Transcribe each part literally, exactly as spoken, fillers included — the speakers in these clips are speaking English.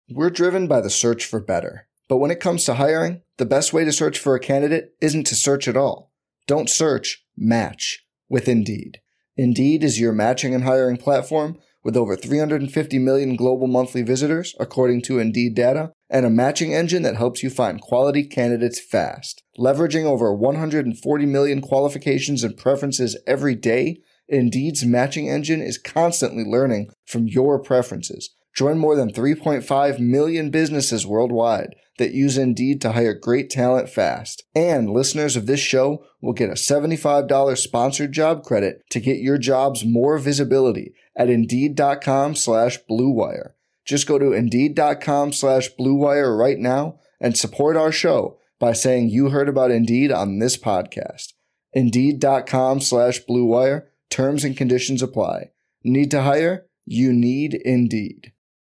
We're driven by the search for better. But when it comes to hiring, the best way to search for a candidate isn't to search at all. Don't search, match with Indeed. Indeed is your matching and hiring platform with over three hundred fifty million global monthly visitors, according to Indeed data, and a matching engine that helps you find quality candidates fast. Leveraging over one hundred forty million qualifications and preferences every day, Indeed's matching engine is constantly learning from your preferences. Join more than three point five million businesses worldwide that use Indeed to hire great talent fast. And listeners of this show will get a seventy-five dollars sponsored job credit to get your jobs more visibility at Indeed.com slash Blue Wire. Just go to Indeed.com slash Blue Wire right now and support our show by saying you heard about Indeed on this podcast. Indeed.com slash Blue Wire. Terms and conditions apply. Need to hire? You need Indeed.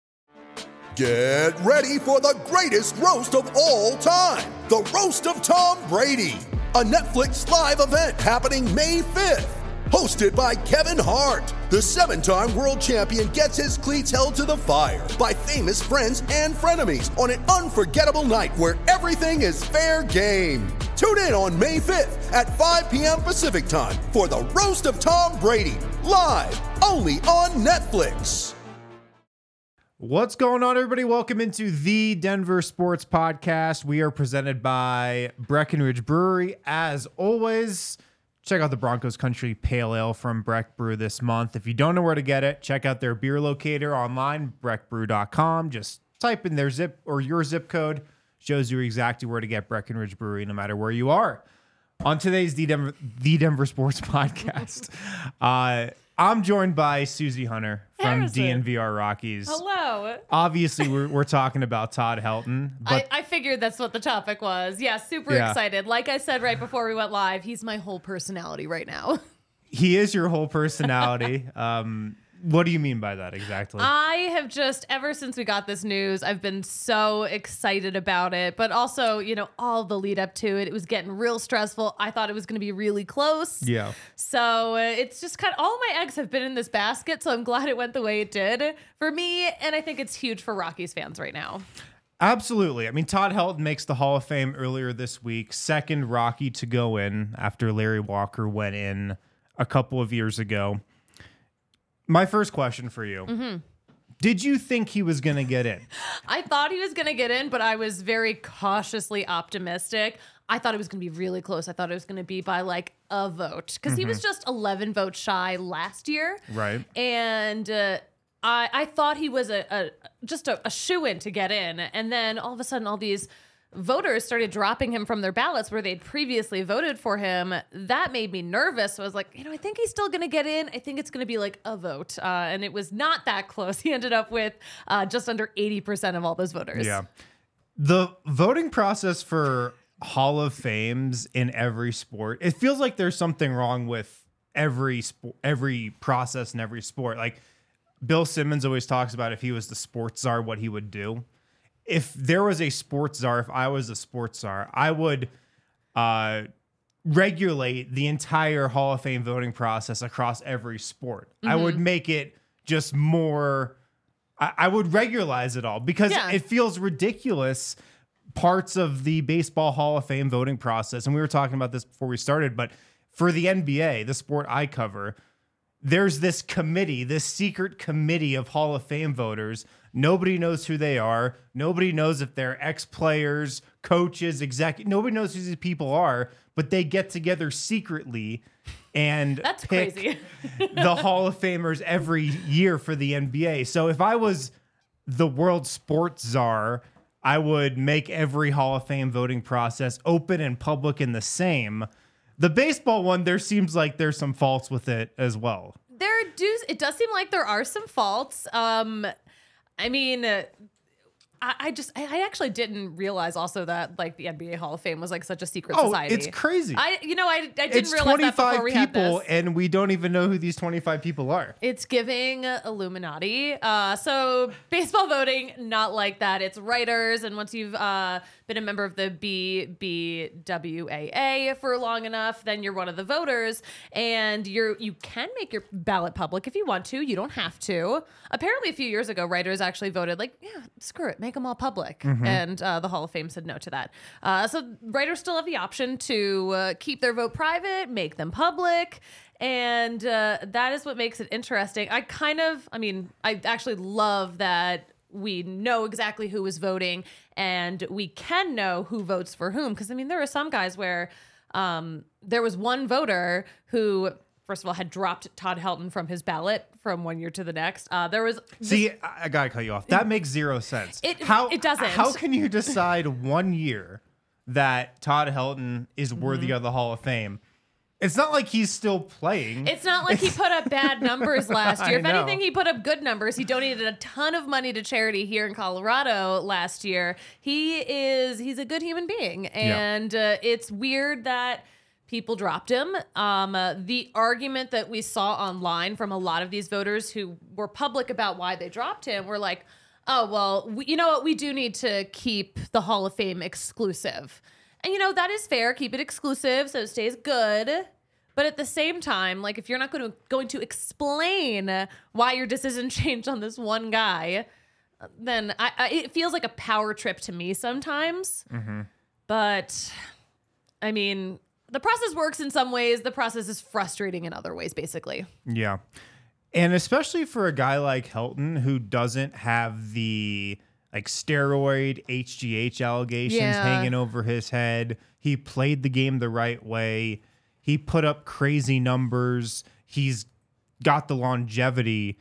Get ready for the greatest roast of all time, the Roast of Tom Brady, a Netflix live event happening May fifth. Hosted by Kevin Hart, the seven-time world champion gets his cleats held to the fire by famous friends and frenemies on an unforgettable night where everything is fair game. Tune in on May fifth at five p.m. Pacific time for the Roast of Tom Brady, live only on Netflix. What's going on, everybody? Welcome into the Denver Sports Podcast. We are presented by Breckenridge Brewery. As always, check out the Broncos Country Pale Ale from Breck Brew this month. If you don't know where to get it, check out their beer locator online, breck brew dot com. Just type in their zip or your zip code. Shows you exactly where to get Breckenridge Brewery no matter where you are. On today's The Denver, the Denver Sports Podcast, uh, I'm joined by Susie Hunter from Harrison. D N V R Rockies. Hello. Obviously, we're, we're talking about Todd Helton. But I, I figured that's what the topic was. Yeah, super Yeah. excited. Like I said right before we went live, he's my whole personality right now. he is your whole personality. um, what do you mean by that exactly? I have just, ever since we got this news, I've been so excited about it. But also, you know, all the lead up to it, it was getting real stressful. I thought it was going to be really close. yeah. So uh, it's just kind of, all my eggs have been in this basket. So I'm glad it went the way it did for me. And I think it's huge for Rockies fans right now. Absolutely. I mean, Todd Helton makes the Hall of Fame earlier this week. Second Rocky to go in after Larry Walker went in a couple of years ago. My first question for you. Mm-hmm. Did you think he was going to get in? I thought he was going to get in, but I was very cautiously optimistic. I thought it was going to be really close. I thought it was going to be by like a vote because mm-hmm. he was just eleven votes shy last year. Right. And uh, I, I thought he was a, a just a, a shoo-in to get in. And then all of a sudden, all these voters started dropping him from their ballots where they'd previously voted for him. That made me nervous. So I was like, you know, I think he's still going to get in. I think it's going to be like a vote. Uh, and it was not that close. He ended up with uh, just under eighty percent of all those voters. Yeah. The voting process for Hall of Fames in every sport, it feels like there's something wrong with every sport, every process in every sport. Like Bill Simmons always talks about if he was the sports czar, what he would do. If there was a sports czar, if I was a sports czar, I would uh, regulate the entire Hall of Fame voting process across every sport. Mm-hmm. I would make it just more, I, I would regularize it all because yeah. it feels ridiculous. Parts of the Baseball Hall of Fame voting process, and we were talking about this before we started, but for the N B A, the sport I cover, there's this committee, this secret committee of Hall of Fame voters. Nobody knows who they are. Nobody knows if they're ex-players, coaches, exec. Nobody knows who these people are, but they get together secretly and That's pick crazy. the Hall of Famers every year for the N B A. So if I was the world sports czar, I would make every Hall of Fame voting process open and public and the same. The baseball one, there seems like there's some faults with it as well. There do. It does seem like there are some faults. Um, I mean, uh, I, I just, I, I actually didn't realize also that like the N B A Hall of Fame was like such a secret Oh, society. it's crazy. I, you know, I, I didn't It's realize that before twenty-five we had people, this. and we don't even know who these twenty-five people are. It's giving Illuminati. Uh, so baseball voting, not like that. It's writers, and once you've uh, been a member of the B B W A A for long enough, then you're one of the voters, and you're you can make your ballot public if you want to. You don't have to. Apparently, a few years ago, writers actually voted like, yeah, screw it, make them all public. Mm-hmm. And uh, the Hall of Fame said no to that. Uh, so writers still have the option to uh, keep their vote private, make them public. And uh, that is what makes it interesting. I kind of, I mean, I actually love that we know exactly who is voting and we can know who votes for whom. Because, I mean, there are some guys where um, there was one voter who, first of all, had dropped Todd Helton from his ballot from one year to the next. Uh, there was this, See, I I gotta cut you off. That makes zero sense. It- how it doesn't. How can you decide one year that Todd Helton is worthy Mm-hmm. of the Hall of Fame? It's not like he's still playing. It's not like he put up bad numbers last year. I If know. anything, he put up good numbers. He donated a ton of money to charity here in Colorado last year. He is, he's a good human being. And uh, it's weird that people dropped him. Um, uh, the argument that we saw online from a lot of these voters who were public about why they dropped him were like, oh, well, we, you know what? We do need to keep the Hall of Fame exclusive. And, you know, that is fair. Keep it exclusive so it stays good. But at the same time, like, if you're not going to going to explain why your decision changed on this one guy, then I, I, it feels like a power trip to me sometimes. Mm-hmm. But, I mean, the process works in some ways. The process is frustrating in other ways, basically. Yeah. And especially for a guy like Helton who doesn't have the like steroid H G H allegations Yeah. hanging over his head. He played the game the right way. He put up crazy numbers. He's got the longevity.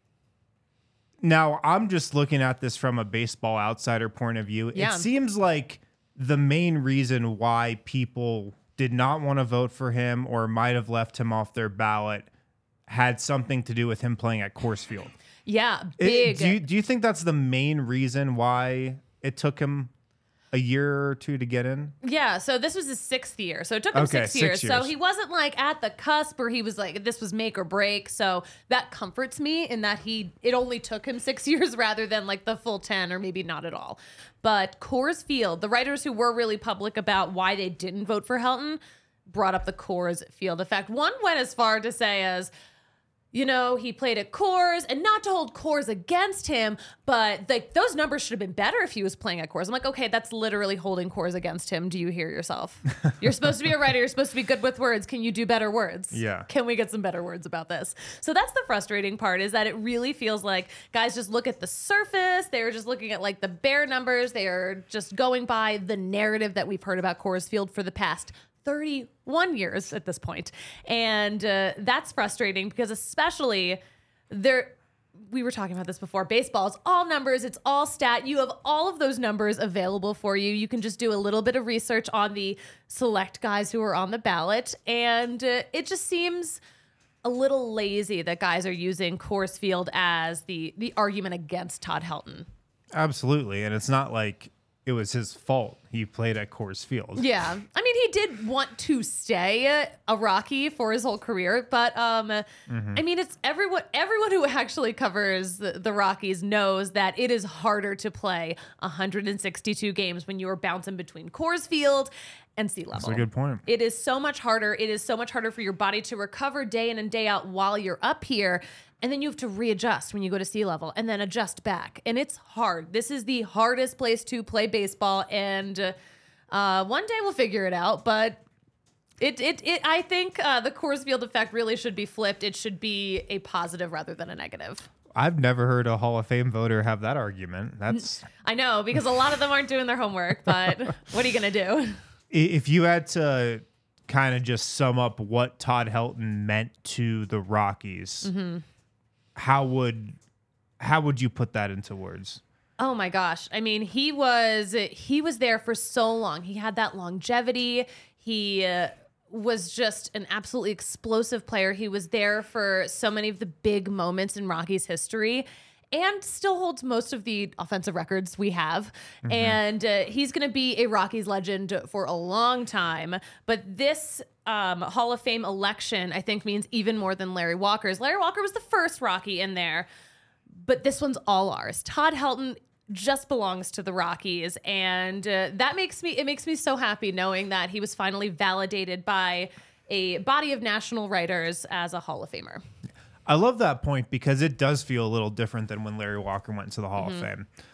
Now, I'm just looking at this from a baseball outsider point of view. Yeah. It seems like the main reason why people did not want to vote for him or might have left him off their ballot had something to do with him playing at Coors Field. Yeah, It- big. do, you, do you think that's the main reason why it took him a year or two to get in? Yeah, so this was his sixth year. So it took him Okay, six, six years. So years. he wasn't like at the cusp where he was like, this was make or break. So that comforts me in that he it only took him six years rather than like the full ten or maybe not at all. But Coors Field, the writers who were really public about why they didn't vote for Helton brought up the Coors Field effect. One went as far to say as, you know, he played at Coors, and not to hold Coors against him, but like those numbers should have been better if he was playing at Coors. I'm like, okay, that's literally holding Coors against him. Do you hear yourself? You're supposed to be a writer. You're supposed to be good with words. Can you do better words? Yeah. Can we get some better words about this? So that's the frustrating part, is that it really feels like guys just look at the surface. They're just looking at like the bare numbers. They are just going by the narrative that we've heard about Coors Field for the past thirty-one years at this point. And uh, that's frustrating because especially there, we were talking about this before, baseball is all numbers, it's all stat. You have all of those numbers available for you. You can just do a little bit of research on the select guys who are on the ballot. And uh, it just seems a little lazy that guys are using Coors Field as the, the argument against Todd Helton. Absolutely. And it's not like it was his fault he played at Coors Field. Yeah. I mean, he did want to stay a Rocky for his whole career, but um, I mean, it's everyone everyone who actually covers the, the Rockies knows that it is harder to play one hundred sixty-two games when you are bouncing between Coors Field and sea level. That's a good point. It is so much harder. It is so much harder for your body to recover day in and day out while you're up here. And then you have to readjust when you go to sea level and then adjust back. And it's hard. This is the hardest place to play baseball. And uh, one day we'll figure it out. But it, it, it I think uh, the Coors Field effect really should be flipped. It should be a positive rather than a negative. I've never heard a Hall of Fame voter have that argument. That's I know, because a lot of them aren't doing their homework. But what are you going to do? if you had to kind of just sum up what Todd Helton meant to the Rockies, Mm-hmm. how would how would you put that into words? Oh my gosh. I mean, he was he was there for so long. He had that longevity. He uh, was just an absolutely explosive player. He was there for so many of the big moments in Rockies history and still holds most of the offensive records we have. Mm-hmm. And uh, he's going to be a Rockies legend for a long time. But this um, Hall of Fame election, I think, means even more than Larry Walker's. Larry Walker was the first Rocky in there, but this one's all ours. Todd Helton just belongs to the Rockies, and uh, that makes me it makes me so happy knowing that he was finally validated by a body of national writers as a Hall of Famer. I love that point because it does feel a little different than when Larry Walker went to the Hall Mm-hmm. of Fame.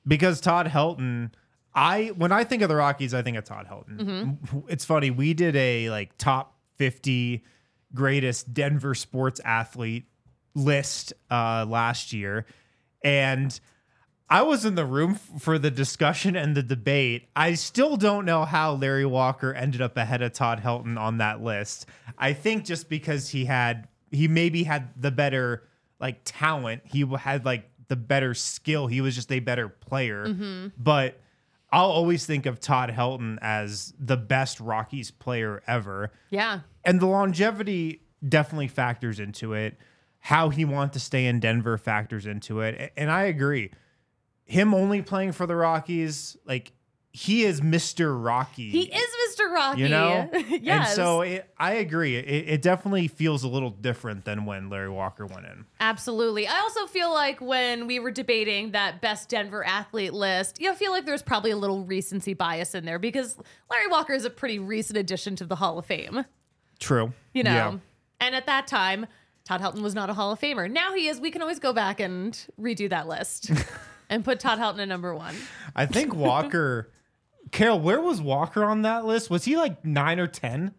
because Todd Helton, I when I think of the Rockies, I think of Todd Helton. Mm-hmm. It's funny, we did a like top fifty greatest Denver sports athlete list uh, last year, and I was in the room f- for the discussion and the debate. I still don't know how Larry Walker ended up ahead of Todd Helton on that list. I think just because he had, he maybe had the better like talent. He had like the better skill. He was just a better player. Mm-hmm. But I'll always think of Todd Helton as the best Rockies player ever. Yeah. And the longevity definitely factors into it. How he wants to stay in Denver factors into it. And I agree. Him only playing for the Rockies, like he is Mister Rocky. He is Mister Rocky. You know? Yes. And so it, I agree. It, it definitely feels a little different than when Larry Walker went in. Absolutely. I also feel like when we were debating that best Denver athlete list, you know, I feel like there's probably a little recency bias in there because Larry Walker is a pretty recent addition to the Hall of Fame. True. You know? Yeah. And at that time, Todd Helton was not a Hall of Famer. Now he is. We can always go back and redo that list. And put Todd Helton at number one. I think Walker, Carol, where was Walker on that list? Was he like nine or ten?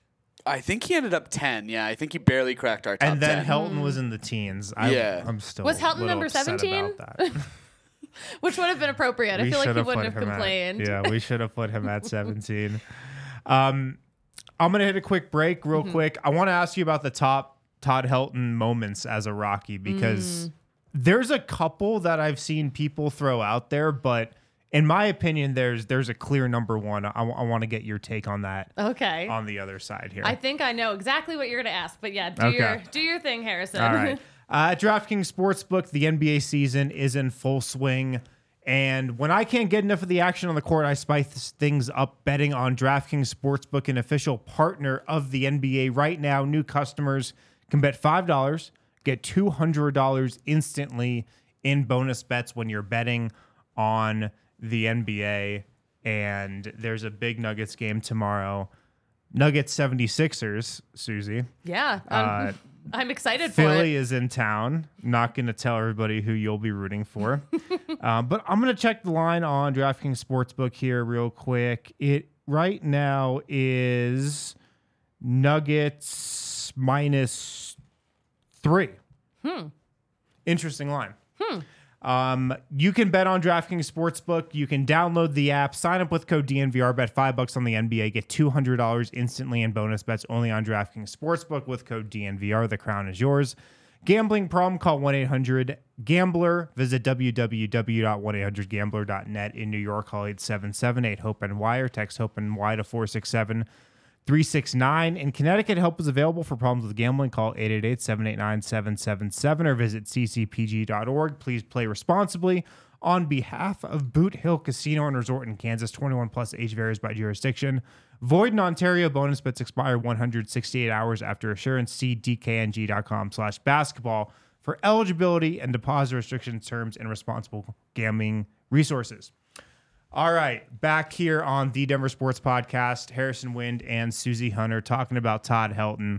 I think he ended up ten. Yeah, I think he barely cracked our top And then ten. Helton was in the teens. I, Yeah. I'm still Was a Helton little number upset seventeen? about that. Which would have been appropriate. I We feel like he should wouldn't put have him at- complained. yeah, we should have put him at seventeen. Um, I'm gonna hit a quick break, real Mm-hmm. quick. I want to ask you about the top Todd Helton moments as a Rocky because Mm. there's a couple that I've seen people throw out there, but in my opinion, there's there's a clear number one. I, I want to get your take on that Okay. on the other side here. I think I know exactly what you're going to ask, but yeah, do Okay. your do your thing, Harrison. All right. Uh, at DraftKings Sportsbook, the N B A season is in full swing. And when I can't get enough of the action on the court, I spice things up betting on DraftKings Sportsbook, an official partner of the N B A. Right now, new customers can bet five dollars, get two hundred dollars instantly in bonus bets when you're betting on the N B A. And there's a big Nuggets game tomorrow. Nuggets seventy-sixers, Susie. Yeah. Um, Uh, I'm excited Philly for it. is in town. Not going to tell everybody who you'll be rooting for. um, but I'm going to check the line on DraftKings Sportsbook here real quick. It right now is Nuggets minus three. Hmm. Interesting line. Hmm. Um, you can bet on DraftKings Sportsbook. You can download the app, sign up with code D N V R, bet five bucks on the N B A, get two hundred dollars instantly in bonus bets only on DraftKings Sportsbook with code D N V R. The crown is yours. Gambling problem? Call one eight hundred gambler. Visit w w w dot one eight hundred gambler dot net. In New York, call eight seven seven eight hope N Y or text HOPE-NY to four six seven three six nine. In Connecticut, help is available for problems with gambling. Call eight eight eight seven eight nine seven seven seven or visit c c p g dot org. Please play responsibly. On behalf of Boot Hill Casino and Resort in Kansas, twenty-one plus, age varies by jurisdiction. Void in Ontario. Bonus bets expire one hundred sixty-eight hours after assurance. See d k n g dot com slash basketball for eligibility and deposit restrictions, terms, and responsible gambling resources. All right, back here on the Denver Sports Podcast, Harrison Wind and Susie Hunter talking about Todd Helton.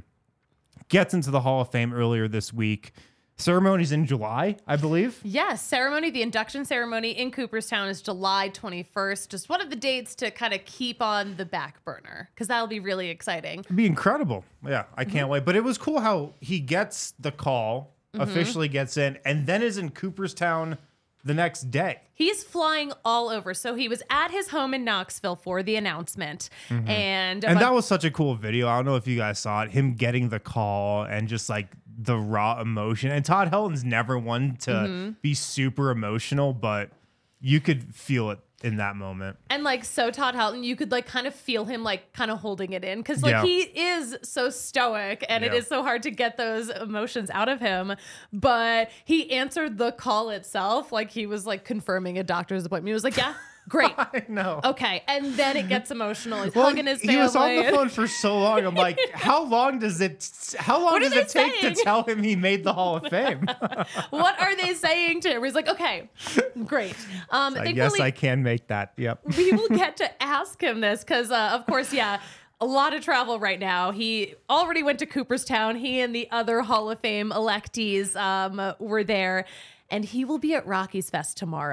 Gets into the Hall of Fame earlier this week. Ceremony's in July, I believe. Yes, ceremony, the induction ceremony in Cooperstown is July twenty-first. Just one of the dates to kind of keep on the back burner because that'll be really exciting. It'd be incredible. Yeah, I can't wait. But it was cool how he gets the call, Mm-hmm. officially gets in, and then is in Cooperstown the next day. He's flying all over. So he was at his home in Knoxville for the announcement. And, And that was such a cool video. I don't know if you guys saw it. Him getting the call and just like the raw emotion. And Todd Helton's never one to Mm-hmm. be super emotional, but you could feel it in that moment. And like, so Todd Helton, you could like kind of feel him like kind of holding it in. Cause like Yeah. he is so stoic and it Yeah. is so hard to get those emotions out of him. But he answered the call itself. Like he was like confirming a doctor's appointment. He was like, yeah, great. I know. Okay. And then it gets emotional. He's Well, hugging his family. he was on the phone for so long. I'm like, how long does it? How long What are does it they take saying? to tell him he made the Hall of Fame? What are they saying to him? He's like, okay, great. Um, Like, thankfully, yes, I can make that. Yep. we will get to ask him this because, uh, of course, yeah, a lot of travel right now. He already went to Cooperstown. He and the other Hall of Fame electees um, were there, and he will be at Rockies Fest tomorrow.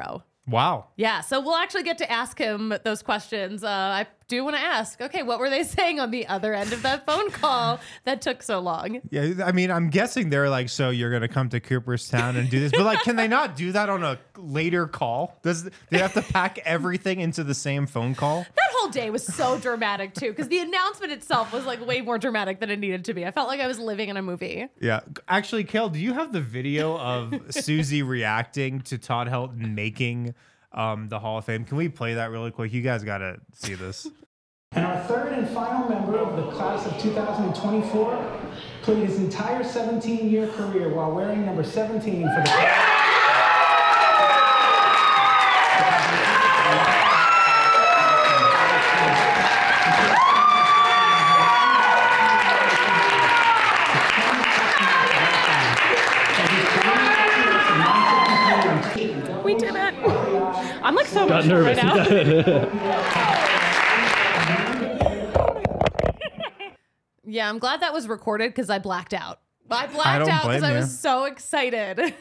Wow. Yeah, so we'll actually get to ask him those questions. Uh, I do want to ask, okay, what were they saying on the other end of that phone call that took so long? Yeah, I mean, I'm guessing they're like, so you're going to come to Cooperstown and do this. But like, can they not do that on a later call? Does they have to pack everything into the same phone call? That whole day was so dramatic too, because the announcement itself was like way more dramatic than it needed to be. I felt like I was living in a movie. Yeah. Actually, Kel, do you have the video of Susie reacting to Todd Helton making um, the Hall of Fame? Can we play that really quick? You guys got to see this. And our third and final member of the class of two thousand twenty-four played his entire seventeen-year career while wearing number seventeen for the... We did it. I'm like so emotional right now. Yeah, I'm glad that was recorded because I blacked out. I blacked I don't out because blame I you. was so excited.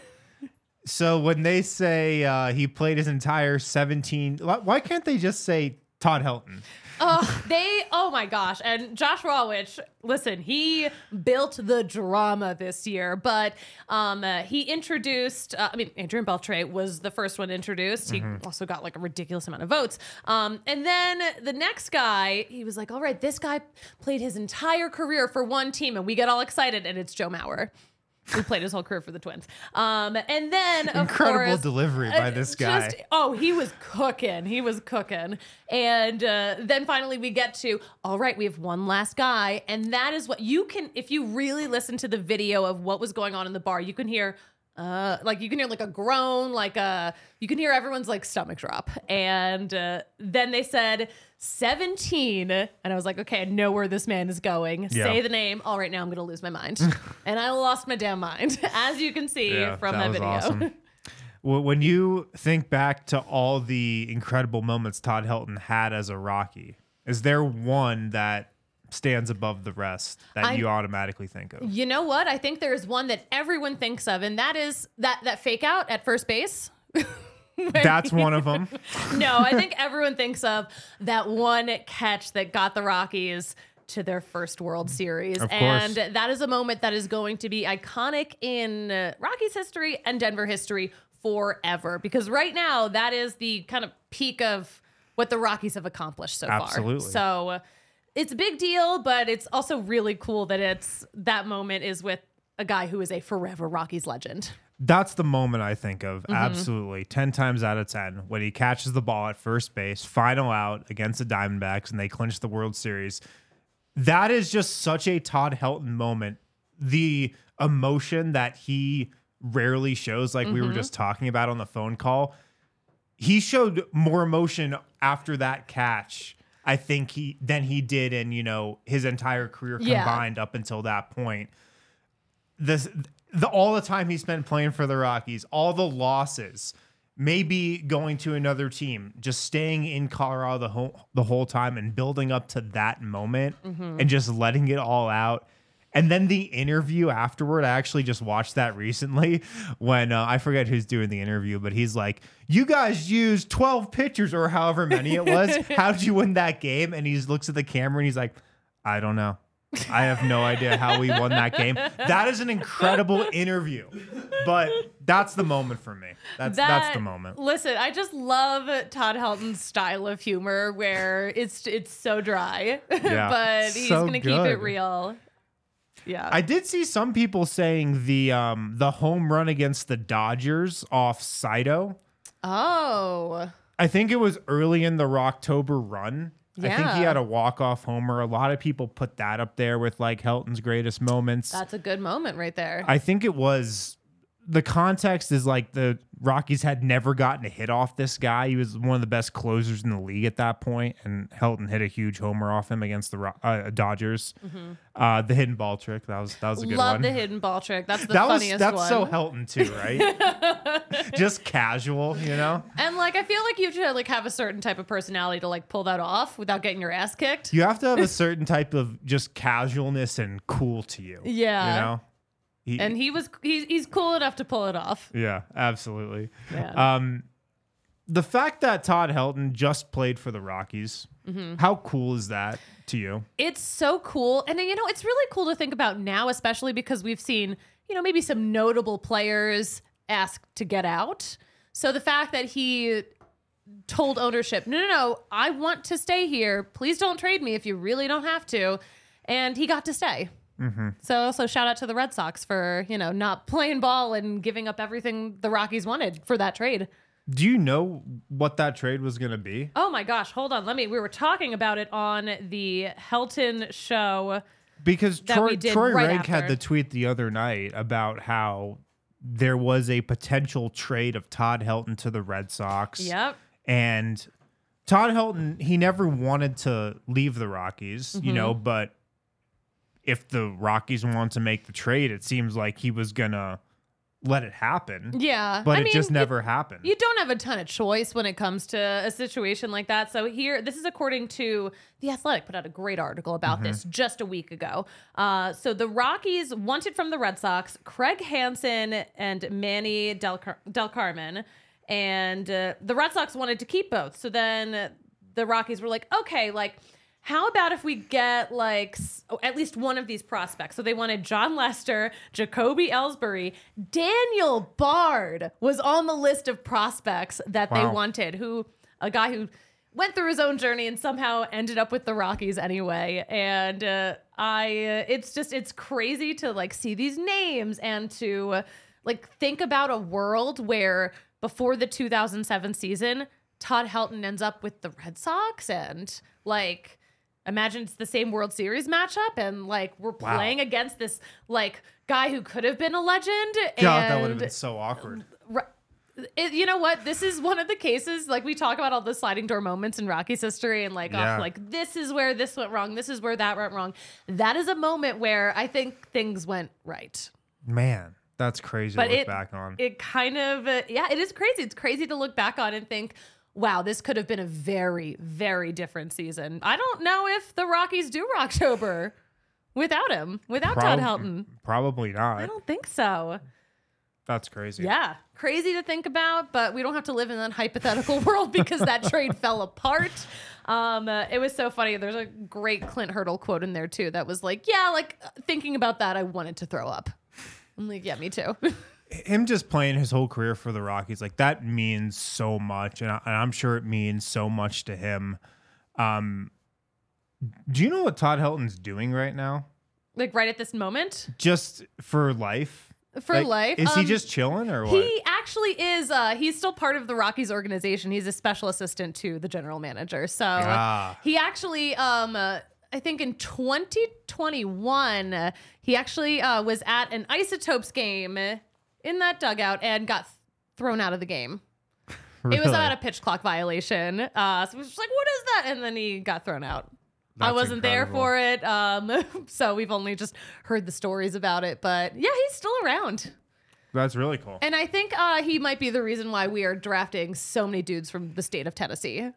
So when they say uh, he played his entire seventeen, why can't they just say Todd Helton? Oh, they, oh my gosh. And Josh Rawitch, listen, he built the drama this year, but um, uh, he introduced, uh, I mean, Adrian Beltre was the first one introduced. He Mm-hmm. also got like a ridiculous amount of votes. Um, and then the next guy, he was like, all right, this guy played his entire career for one team, and we get all excited, and it's Joe Mauer, who played his whole career for the Twins. Um, and then, of Incredible course, delivery by uh, this guy. just- oh, he was cooking. He was cooking. And uh, then finally we get to, all right, we have one last guy. And that is what you can, if you really listen to the video of what was going on in the bar, you can hear, uh, like you can hear like a groan, like a, you can hear everyone's like stomach drop. And uh, then they said seventeen. And I was like, okay, I know where this man is going. Yeah. Say the name. All right, now I'm going to lose my mind. And I lost my damn mind, as you can see Yeah, from that that, was video. awesome. Well, when you think back to all the incredible moments Todd Helton had as a Rocky, is there one that stands above the rest that I- you automatically think of? You know what? I think there's one that everyone thinks of, and that is that that fake out at first base. That's one of them. No, I think everyone thinks of that one catch that got the Rockies to their first World Series. Of course. And that is a moment that is going to be iconic in uh, Rockies history and Denver history forever. Because right now, that is the kind of peak of what the Rockies have accomplished so Absolutely. far. So uh, it's a big deal, but it's also really cool that it's that moment is with a guy who is a forever Rockies legend. That's the moment I think of. Mm-hmm. Absolutely. ten times out of ten, when he catches the ball at first base, final out against the Diamondbacks, and they clinch the World Series. That is just such a Todd Helton moment. The emotion that he rarely shows, like we were just talking about on the phone call. He showed more emotion after that catch, I think, he than he did in, you know, his entire career Yeah. combined up until that point. This the all the time he spent playing for the Rockies, all the losses, maybe going to another team, just staying in Colorado the whole the whole time and building up to that moment and just letting it all out. And then the interview afterward, I actually just watched that recently when uh, I forget who's doing the interview, but he's like, you guys used twelve pitchers or however many it was. How did you win that game? And he looks at the camera and he's like, I don't know. I have no idea how we won that game. That is an incredible interview, but that's the moment for me. That's that's the moment. Listen, I just love Todd Helton's style of humor where it's it's so dry, Yeah. but he's So gonna keep it good. real. Yeah. I did see some people saying the um the home run against the Dodgers off Saito. oh. I think it was early in the Rocktober run. I think he Yeah. had a walk-off homer. A lot of people put that up there with like Helton's greatest moments. That's a good moment right there. I think it was the context is like the Rockies had never gotten a hit off this guy. He was one of the best closers in the league at that point, and Helton hit a huge homer off him against the Ro- uh, Dodgers. Uh, the hidden ball trick that was that was a good Love one. the hidden ball trick. That's the that was funniest that's one. so Helton too, right? Just casual, you know. And like I feel like you should like have a certain type of personality to like pull that off without getting your ass kicked. You have to have a certain type of just casualness and cool to you. Yeah. You know? He, And he was he's he's cool enough to pull it off. yeah, absolutely. Yeah. Um, the fact that Todd Helton just played for the Rockies, mm-hmm. how cool is that to you? It's so cool. And, you know, it's really cool to think about now, especially because we've seen, you know, maybe some notable players ask to get out. So the fact that he told ownership, no, no, no, I want to stay here. Please don't trade me if you really don't have to. And he got to stay. Mm-hmm. So also shout out to the Red Sox for, you know, not playing ball and giving up everything the Rockies wanted for that trade. Do you know what that trade was going to be? Oh my gosh, hold on. Let me, we were talking about it on the Helton show. Because Troy, Troy right Rank after. had the tweet the other night about how there was a potential trade of Todd Helton to the Red Sox. Yep. And Todd Helton, he never wanted to leave the Rockies, mm-hmm. you know, but if the Rockies want to make the trade, it seems like he was going to let it happen. Yeah. But I it mean, just never you, happened. You don't have a ton of choice when it comes to a situation like that. So here, this is according to The Athletic, put out a great article about mm-hmm. this just a week ago. Uh, so the Rockies wanted from the Red Sox Craig Hansen and Manny Del, Car- Del Carmen. And uh, the Red Sox wanted to keep both. So then the Rockies were like, okay, like, how about if we get like oh, at least one of these prospects? So they wanted John Lester, Jacoby Ellsbury, Daniel Bard was on the list of prospects that wow. they wanted, who a guy who went through his own journey and somehow ended up with the Rockies anyway. And uh, I, uh, it's just, it's crazy to like see these names and to uh, like think about a world where before the two thousand seven season, Todd Helton ends up with the Red Sox and like, imagine it's the same World Series matchup and like we're wow. playing against this like guy who could have been a legend. God, and that would have been so awkward. It, you know what? This is one of the cases, like we talk about all the sliding door moments in Rockies history and like, yeah. oh, like this is where this went wrong. This is where that went wrong. That is a moment where I think things went right. Man, that's crazy but to look it, back on. It kind of, uh, yeah, it is crazy. It's crazy to look back on and think, wow, this could have been a very, very different season. I don't know if the Rockies do Rocktober without him, without Prob- Todd Helton. Probably not. I don't think so. That's crazy. Yeah, crazy to think about, but we don't have to live in that hypothetical world because that trade fell apart. Um, uh, it was so funny. There's a great Clint Hurdle quote in there too that was like, yeah, like thinking about that, I wanted to throw up. I'm like, yeah, me too. Him just playing his whole career for the Rockies, like that means so much. And, I, and I'm sure it means so much to him. Um, do you know what Todd Helton's doing right now? Like right at this moment? Just for life? For like, life. Is um, he just chilling or what? He actually is. Uh, he's still part of the Rockies organization. He's a special assistant to the general manager. So ah. he actually, um, uh, I think in twenty twenty-one, uh, he actually uh, was at an Isotopes game in that dugout and got th- thrown out of the game. Really? It was about a pitch clock violation. Uh, so it was just like, what is that? And then he got thrown out. That's I wasn't incredible. there for it. Um, so we've only just heard the stories about it. But yeah, he's still around. That's really cool. And I think uh, he might be the reason why we are drafting so many dudes from the state of Tennessee.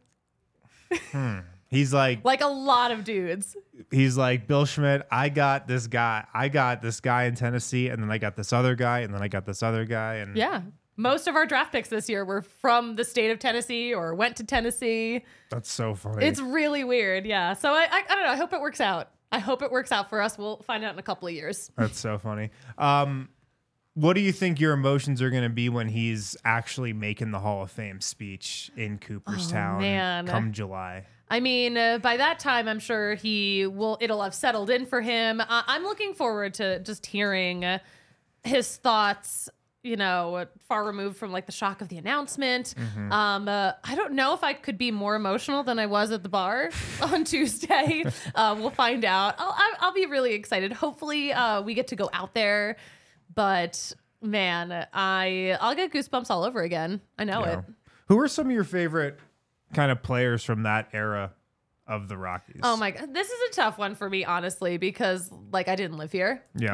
Hmm. He's like, like a lot of dudes. He's like, Bill Schmidt, I got this guy. I got this guy in Tennessee, and then I got this other guy, and then I got this other guy. And yeah. Most of our draft picks this year were from the state of Tennessee or went to Tennessee. That's so funny. It's really weird. Yeah. So I, I, I don't know. I hope it works out. I hope it works out for us. We'll find out in a couple of years. That's so funny. Um, what do you think your emotions are going to be when he's actually making the Hall of Fame speech in Cooperstown oh, man. come July? I mean, uh, by that time, I'm sure he will. It'll have settled in for him. I- I'm looking forward to just hearing uh, his thoughts. You know, far removed from like the shock of the announcement. Mm-hmm. Um, uh, I don't know if I could be more emotional than I was at the bar on Tuesday. uh, we'll find out. I'll, I'll be really excited. Hopefully, uh, we get to go out there. But man, I I'll get goosebumps all over again. I know yeah. it. Who are some of your favorite kind of players from that era of the Rockies? Oh my God, this is a tough one for me, honestly, because like I didn't live here. Yeah.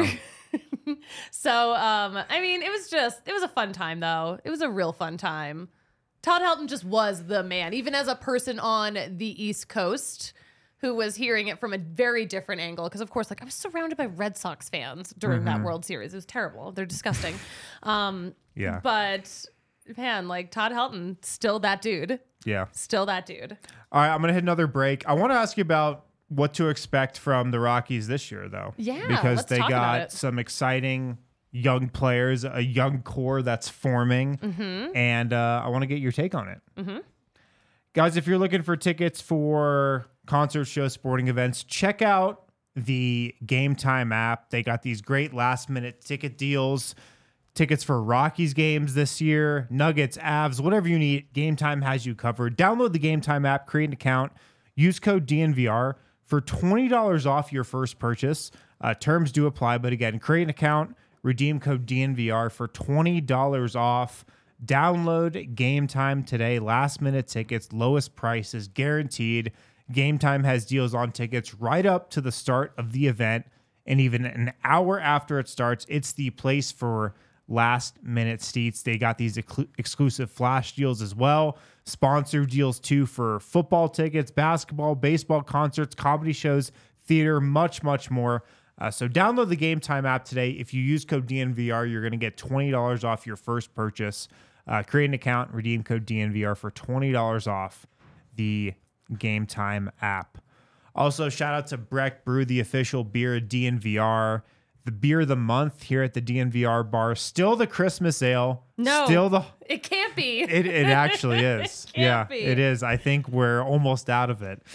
So, um, I mean, it was just, it was a fun time though. It was a real fun time. Todd Helton just was the man, even as a person on the East Coast who was hearing it from a very different angle. Because of course, like I was surrounded by Red Sox fans during mm-hmm. that World Series. It was terrible. They're disgusting. um, yeah. But man, like Todd Helton, still that dude. Yeah. Still that dude. All right, I'm going to hit another break. I want to ask you about what to expect from the Rockies this year, though. Yeah, Because let's they talk about got it. some exciting young players, a young core that's forming, Mm-hmm. and uh, I want to get your take on it. Mm-hmm. Guys, if you're looking for tickets for concert shows, sporting events, check out the Game Time app. They got these great last-minute ticket deals. Tickets for Rockies games this year, Nuggets, Avs, whatever you need, Game Time has you covered. Download the Game Time app, create an account, use code D N V R for twenty dollars off your first purchase. Uh, terms do apply, but again, create an account, redeem code D N V R for twenty dollars off. Download Game Time today. Last minute tickets, lowest prices guaranteed. Game Time has deals on tickets right up to the start of the event, and even an hour after it starts. It's the place for last minute seats. They got these exclu- exclusive flash deals as well. Sponsor deals too for football tickets, basketball, baseball, concerts, comedy shows, theater, much, much more. Uh, so download the Game Time app today. If you use code D N V R, you're going to get twenty dollars off your first purchase. Uh, create an account, redeem code D N V R for twenty dollars off the Game Time app. Also, shout out to Breck Brew, the official beer of D N V R. The beer of the month here at the D N V R bar. Still the Christmas ale. No, Still the... it can't be. It, it actually is. It yeah, can't be. it is. I think we're almost out of it.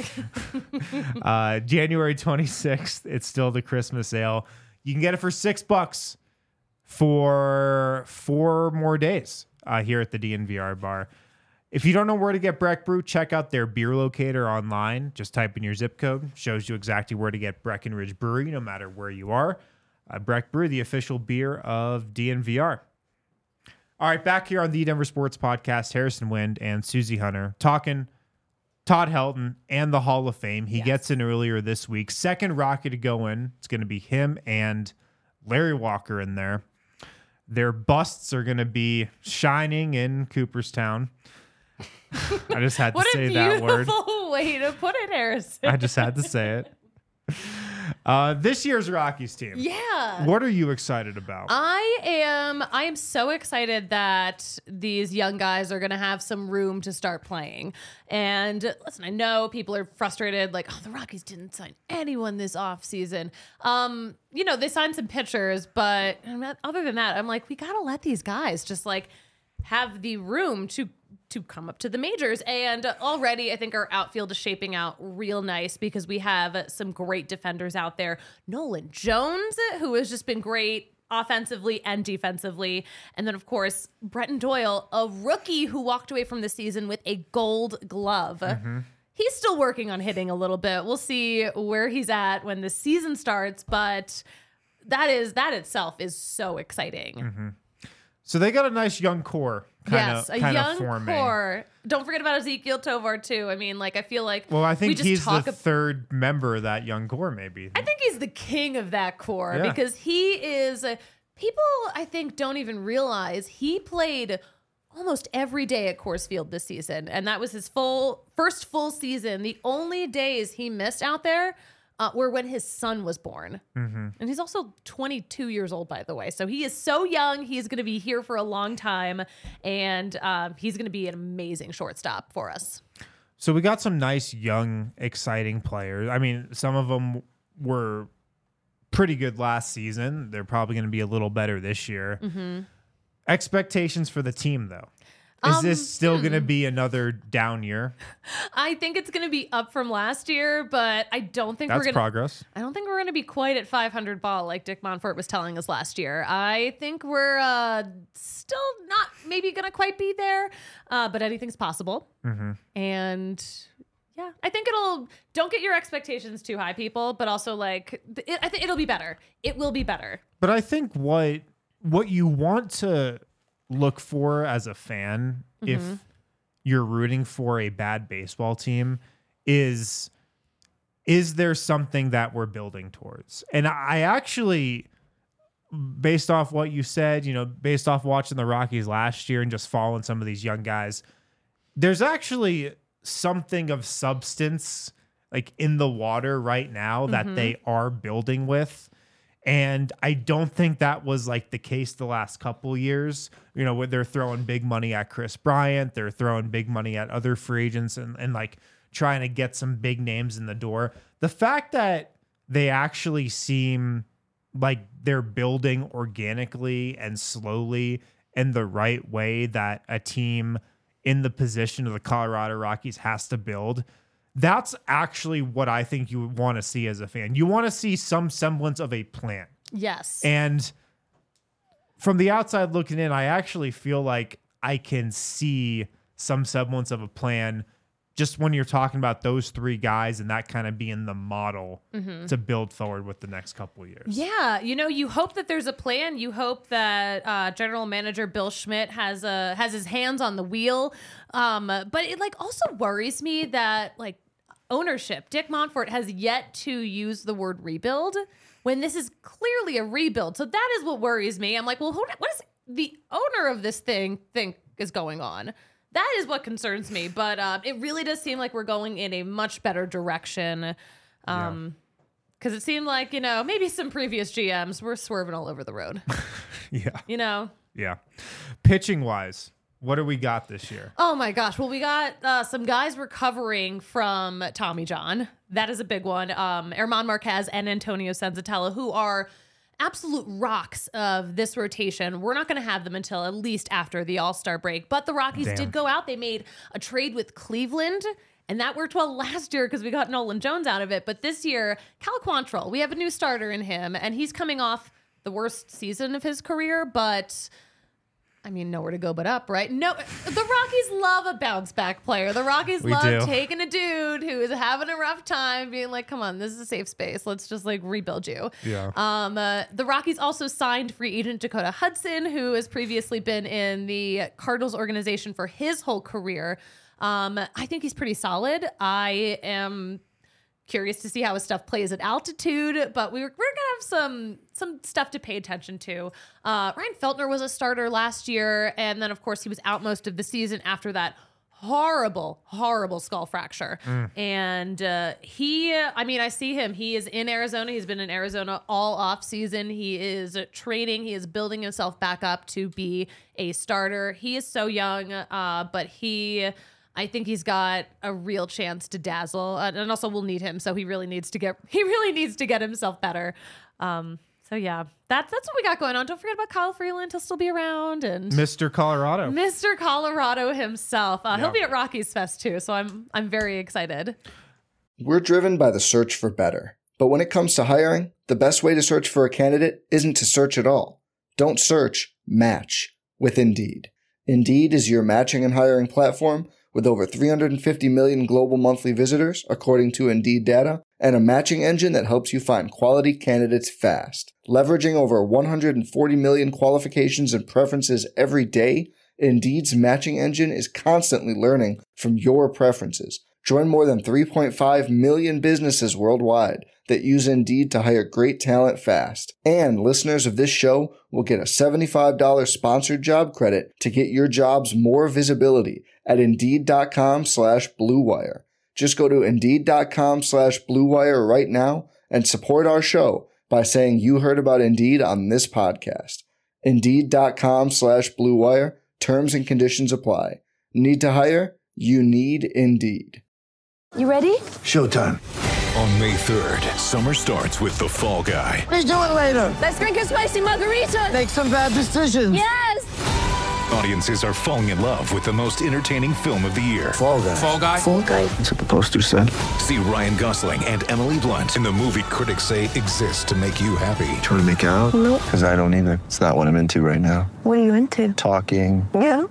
uh, January twenty-sixth, it's still the Christmas ale. You can get it for six bucks for four more days uh, here at the D N V R bar. If you don't know where to get Breck Brew, check out their beer locator online. Just type in your zip code. Shows you exactly where to get Breckenridge Brewery, no matter where you are. Uh, Breck Brew, the official beer of D N V R. All right, back here on the Denver Sports Podcast, Harrison Wind and Susie Hunter talking Todd Helton and the Hall of Fame. He Yes. gets in earlier this week. Second Rocky to go in. It's going to be him and Larry Walker in there. Their busts are going to be shining in Cooperstown. I just had to What a say that word. beautiful way to put it, Harrison. I just had to say it. Uh, this year's Rockies team. Yeah. What are you excited about? I am I am so excited that these young guys are going to have some room to start playing. And listen, I know people are frustrated like, oh, the Rockies didn't sign anyone this offseason. Um, you know, they signed some pitchers, but other than that, I'm like, we got to let these guys just like have the room to to come up to the majors. And already I think our outfield is shaping out real nice because we have some great defenders out there. Nolan Jones, who has just been great offensively and defensively. And then, of course, Brenton Doyle, a rookie who walked away from the season with a gold glove. Mm-hmm. He's still working on hitting a little bit. We'll see where he's at when the season starts, but that is that itself is so exciting. Mm-hmm. So they got a nice young core. Kinda, yes, a kinda young forming. core. Don't forget about Ezekiel Tovar too. I mean, like I feel like Well, I we think just he's the talk ab- third member of that young core, maybe. I think he's the king of that core Yeah. because he is. A, people, I think, don't even realize he played almost every day at Coors Field this season, and that was his full first full season. The only days he missed out there uh, were when his son was born, Mm-hmm. and he's also twenty-two years old, by the way. So he is so young. He's going to be here for a long time, and um, he's going to be an amazing shortstop for us. So we got some nice, young, exciting players. I mean, some of them were pretty good last season. They're probably going to be a little better this year. Mm-hmm. Expectations for the team, though. Is Um, this still going to hmm. be another down year? I think it's going to be up from last year, but I don't think That's we're going to. progress. I don't think we're going to be quite at five hundred ball like Dick Monfort was telling us last year. I think we're uh, still not maybe going to quite be there, uh, but anything's possible. Mm-hmm. And yeah, I think it'll. Don't get your expectations too high, people. But also, like, it, I think it'll be better. It will be better. But I think what what you want to look for as a fan, Mm-hmm. if you're rooting for a bad baseball team, is is there something that we're building towards? And I actually, based off what you said, you know, based off watching the Rockies last year and just following some of these young guys, there's actually something of substance like in the water right now that Mm-hmm. they are building with. And I don't think that was like the case the last couple years, you know, where they're throwing big money at Chris Bryant, they're throwing big money at other free agents and, and like trying to get some big names in the door. The fact that they actually seem like they're building organically and slowly in the right way that a team in the position of the Colorado Rockies has to build, that's actually what I think you would want to see as a fan. You want to see some semblance of a plan. Yes. And from the outside looking in, I actually feel like I can see some semblance of a plan just when you're talking about those three guys and that kind of being the model mm-hmm. to build forward with the next couple of years. Yeah. You know, you hope that there's a plan. You hope that uh, General Manager Bill Schmidt has a, has his hands on the wheel. Um, but it like also worries me that like ownership, Dick Monfort, has yet to use the word rebuild when this is clearly a rebuild. So that is what worries me. I'm like, well, who, what does the owner of this thing think is going on? That is what concerns me, but uh, it really does seem like we're going in a much better direction. Um, because yeah. it seemed like, you know, maybe some previous G Ms were swerving all over the road. yeah. You know? Yeah. Pitching wise, what do we got this year? Oh my gosh. Well, we got uh, some guys recovering from Tommy John. That is a big one. Um, German Marquez and Antonio Senzatella, who are absolute rocks of this rotation. We're not going to have them until at least after the All-Star break. But the Rockies Damn. did go out. They made a trade with Cleveland, and that worked well last year because we got Nolan Jones out of it. But this year, Cal Quantrill, we have a new starter in him, and he's coming off the worst season of his career, but I mean, nowhere to go but up, right? No, the Rockies love a bounce back player. The Rockies We love do. taking a dude who is having a rough time, being like, come on, this is a safe space. Let's just like rebuild you. Yeah. Um, uh, the Rockies also signed free agent Dakota Hudson, who has previously been in the Cardinals organization for his whole career. Um, I think he's pretty solid. I am curious to see how his stuff plays at altitude, but we were, we're gonna have some some stuff to pay attention to. Uh, Ryan Feltner was a starter last year, and then of course he was out most of the season after that horrible, horrible skull fracture. Mm. And uh, he, I mean, I see him. He is in Arizona. He's been in Arizona all off season. He is training. He is building himself back up to be a starter. He is so young, uh, but he. I think he's got a real chance to dazzle, uh, and also we'll need him. So he really needs to get he really needs to get himself better. Um, so yeah, that's that's what we got going on. Don't forget about Kyle Freeland; he'll still be around, and Mister Colorado, Mister Colorado himself. Uh, Yeah. He'll be at Rockies Fest too. So I'm I'm very excited. We're driven by the search for better, but when it comes to hiring, the best way to search for a candidate isn't to search at all. Don't search. Match with Indeed. Indeed is your matching and hiring platform. With over three hundred fifty million global monthly visitors, according to Indeed data, and a matching engine that helps you find quality candidates fast. Leveraging over one hundred forty million qualifications and preferences every day, Indeed's matching engine is constantly learning from your preferences. Join more than three point five million businesses worldwide that use Indeed to hire great talent fast. And listeners of this show will get a seventy-five dollars sponsored job credit to get your jobs more visibility at Indeed.com slash Blue Wire. Just go to Indeed.com slash Blue Wire right now and support our show by saying you heard about Indeed on this podcast. Indeed.com slash Blue Wire. Terms and conditions apply. Need to hire? You need Indeed. You ready? Showtime. On May third, summer starts with The Fall Guy. Let's do it later. Let's drink a spicy margarita. Make some bad decisions. Yes! Audiences are falling in love with the most entertaining film of the year. Fall Guy. Fall Guy. Fall guy. That's what the poster said. See Ryan Gosling and Emily Blunt in the movie critics say exists to make you happy. Trying to make it out? Nope. Because I don't either. It's not what I'm into right now. What are you into? Talking. Yeah.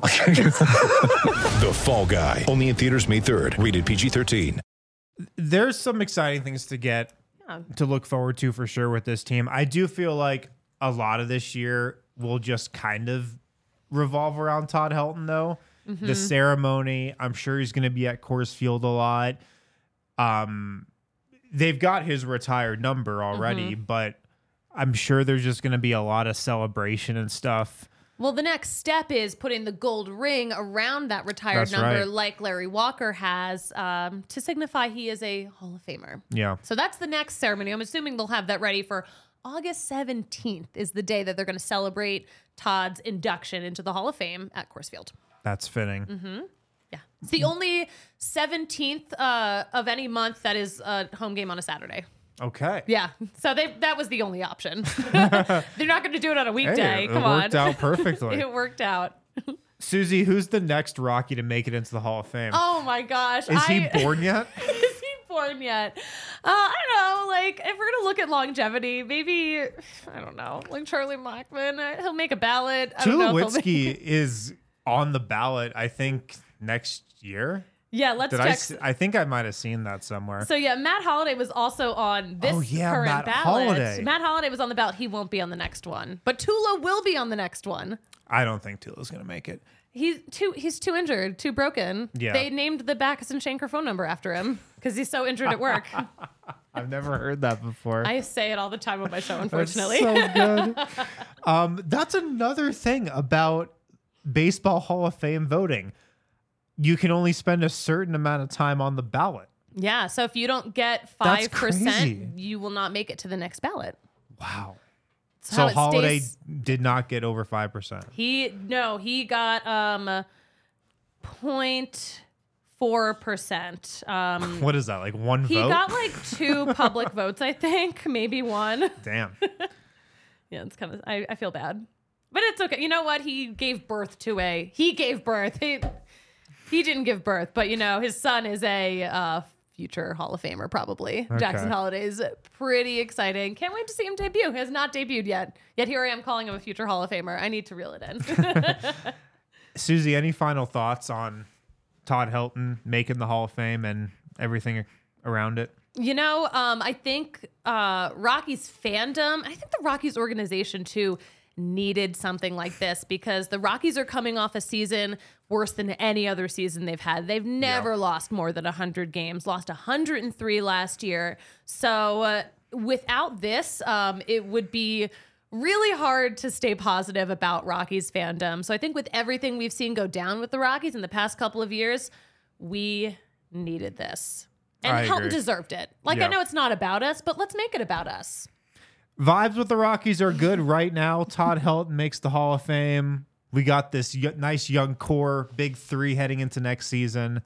The Fall Guy. Only in theaters May third. Rated P G thirteen. There's some exciting things to get Yeah. to look forward to for sure with this team. I do feel like a lot of this year will just kind of revolve around Todd Helton, though. Mm-hmm. The ceremony, I'm sure he's going to be at Coors Field a lot. Um, they've got his retired number already, Mm-hmm. but I'm sure there's just going to be a lot of celebration and stuff. Well, the next step is putting the gold ring around that retired That's number right. like Larry Walker has um, to signify he is a Hall of Famer. Yeah. So that's the next ceremony. I'm assuming they'll have that ready for August seventeenth is the day that they're going to celebrate Todd's induction into the Hall of Fame at Coors Field. That's fitting. Mm-hmm. Yeah. It's the only seventeenth uh, of any month that is a home game on a Saturday. Okay. Yeah. So they that was the only option. They're not going to do it on a weekday. Hey, it Come on. It worked out perfectly. It worked out. Susie, who's the next Rocky to make it into the Hall of Fame? Oh my gosh. Is I, he born yet? Is he born yet? Uh, I don't know. Like, if we're going to look at longevity, maybe, I don't know, like Charlie Blackmon, uh, he'll make a ballot. I don't know if he'll Tulowitzki make- is on the ballot, I think, next year. Yeah, let's Did check. I, s- I think I might have seen that somewhere. So yeah, Matt Holliday was also on this Oh, yeah, current Matt ballot. Holliday. Matt Holliday was on the ballot. He won't be on the next one, but Tula will be on the next one. I don't think Tulo's going to make it. He's too he's too injured, too broken. Yeah. They named the Backus and Shanker phone number after him because he's so injured at work. I've never heard that before. I say it all the time on my show, That's unfortunately. so good. um, that's another thing about Baseball Hall of Fame voting. You can only spend a certain amount of time on the ballot. Yeah, so if you don't get That's five crazy. percent, you will not make it to the next ballot. Wow. That's So how it Holiday stays- did not get over five percent. He no, he got um zero point four percent. Um What is that, like one he vote? got like two public votes, I think, maybe one. Damn. Yeah, it's kind of I, I feel bad. But it's okay. You know what? He gave birth to a he gave birth. He he didn't give birth, but you know, his son is a uh future Hall of Famer, probably. Okay. Jackson Holliday is pretty exciting. Can't wait to see him debut. He has not debuted yet. Yet here I am calling him a future Hall of Famer. I need to reel it in. Susie, any final thoughts on Todd Helton making the Hall of Fame and everything around it? You know, um, I think uh, Rockies fandom, I think the Rockies organization too needed something like this because the Rockies are coming off a season worse than any other season they've had. They've never Yeah. lost more than one hundred games, lost one hundred three last year. So uh, without this, um, it would be really hard to stay positive about Rockies fandom. So I think with everything we've seen go down with the Rockies in the past couple of years, we needed this. And I Helton agree. deserved it. Like, Yeah. I know it's not about us, but let's make it about us. Vibes with the Rockies are good right now. Todd Helton makes the Hall of Fame. We got this y- nice young core, big three heading into next season.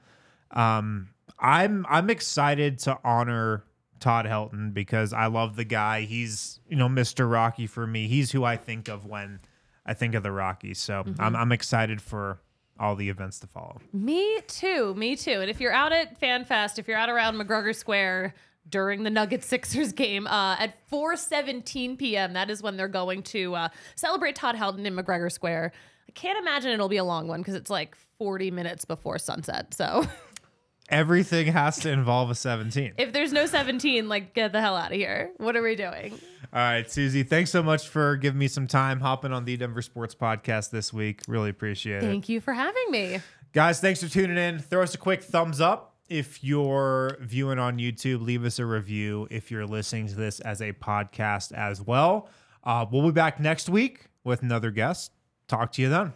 Um, I'm I'm excited to honor Todd Helton because I love the guy. He's, you know, Mister Rocky for me. He's who I think of when I think of the Rockies. So Mm-hmm. I'm I'm excited for all the events to follow. Me too. Me too. And if you're out at FanFest, if you're out around McGregor Square during the Nuggets Sixers game uh, at four seventeen p.m., that is when they're going to uh, celebrate Todd Helton in McGregor Square. I can't imagine it'll be a long one because it's like forty minutes before sunset. So Everything has to involve a seventeen. if there's no seventeen, like, get the hell out of here. What are we doing? All right, Susie, thanks so much for giving me some time hopping on the Denver Sports Podcast this week. Really appreciate it. Thank you for having me. Guys, thanks for tuning in. Throw us a quick thumbs up if you're viewing on YouTube. Leave us a review if you're listening to this as a podcast as well. Uh, we'll be back next week with another guest. Talk to you then.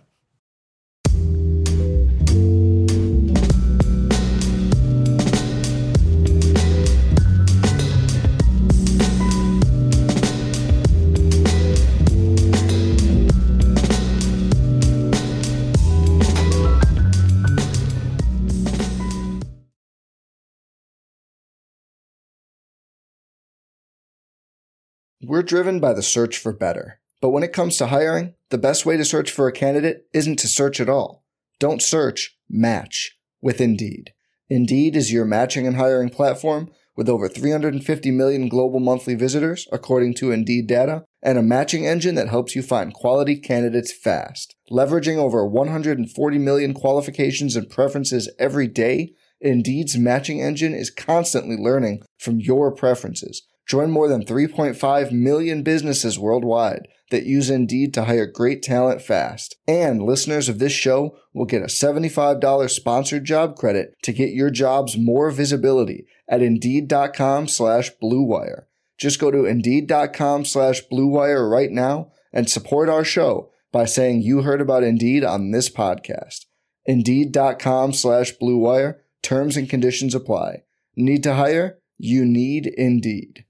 We're driven by the search for better. But when it comes to hiring, the best way to search for a candidate isn't to search at all. Don't search, match with Indeed. Indeed is your matching and hiring platform with over three hundred fifty million global monthly visitors, according to Indeed data, and a matching engine that helps you find quality candidates fast. Leveraging over one hundred forty million qualifications and preferences every day, Indeed's matching engine is constantly learning from your preferences. Join more than three point five million businesses worldwide that use Indeed to hire great talent fast. And listeners of this show will get a seventy-five dollars sponsored job credit to get your jobs more visibility at Indeed.com slash Blue Wire. Just go to Indeed.com slash Blue Wire right now and support our show by saying you heard about Indeed on this podcast. Indeed.com slash Blue Wire. Terms and conditions apply. Need to hire? You need Indeed.